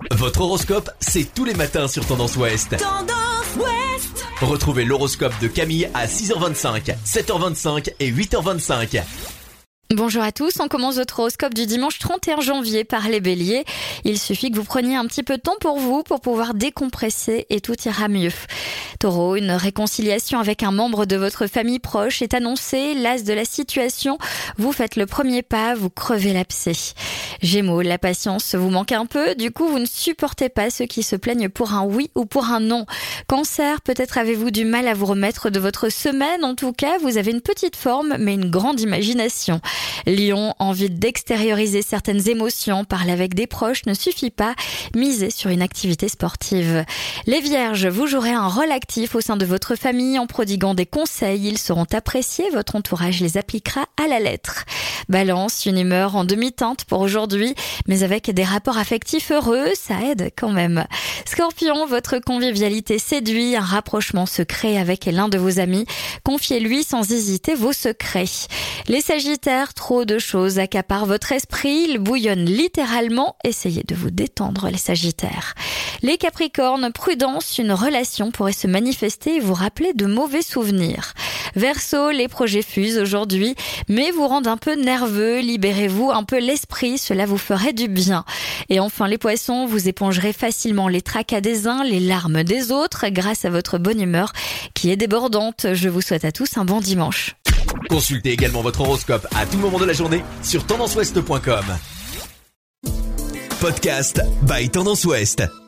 Votre horoscope, c'est tous les matins sur Tendance Ouest. Tendance Ouest. Retrouvez l'horoscope de Camille à 6h25, 7h25 et 8h25. Bonjour à tous, on commence votre horoscope du dimanche 31 janvier par les béliers. Il suffit que vous preniez un petit peu de temps pour vous pour pouvoir décompresser et tout ira mieux. Taureau, une réconciliation avec un membre de votre famille proche est annoncée. L'as de la situation, vous faites le premier pas, vous crevez l'abcès. Gémeaux, la patience vous manque un peu, du coup vous ne supportez pas ceux qui se plaignent pour un oui ou pour un non. Cancer, peut-être avez-vous du mal à vous remettre de votre semaine, en tout cas vous avez une petite forme mais une grande imagination. Lion, envie d'extérioriser certaines émotions, parler avec des proches ne suffit pas, misez sur une activité sportive. Les Vierges, vous jouerez un rôle actif au sein de votre famille en prodiguant des conseils, ils seront appréciés, votre entourage les appliquera à la lettre. Balance, une humeur en demi-teinte pour aujourd'hui, mais avec des rapports affectifs heureux, ça aide quand même. Scorpion, votre convivialité séduit, un rapprochement se crée avec l'un de vos amis, confiez-lui sans hésiter vos secrets. Les Sagittaires, trop de choses accaparent votre esprit, il bouillonne littéralement, essayez de vous détendre les Sagittaires. Les Capricornes, prudence, une relation pourrait se manifester et vous rappeler de mauvais souvenirs. Verseau, les projets fusent aujourd'hui, mais vous rendent un peu nerveux, libérez-vous un peu l'esprit, cela vous ferait du bien. Et enfin les Poissons, vous épongerez facilement les tracas des uns, les larmes des autres, grâce à votre bonne humeur qui est débordante. Je vous souhaite à tous un bon dimanche. Consultez également votre horoscope à tout moment de la journée sur tendanceouest.com. Podcast by Tendance Ouest.